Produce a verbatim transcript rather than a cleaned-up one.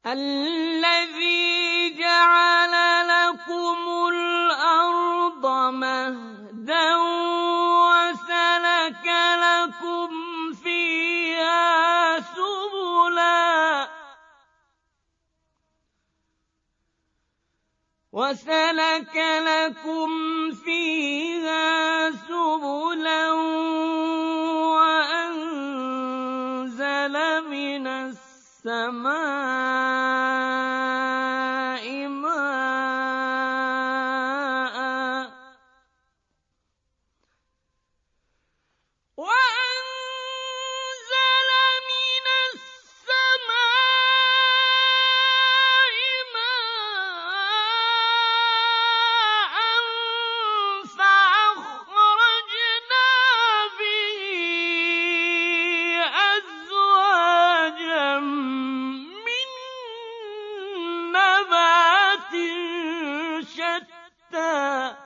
الذي جعل لكم الأرض مهدا وسلك لكم فيها سبلا وسلك لكم فيها سبلا وأنزل من السماء ماء وأنزل من السماء ماء فأخرجنا به أزواجا من نبات شتى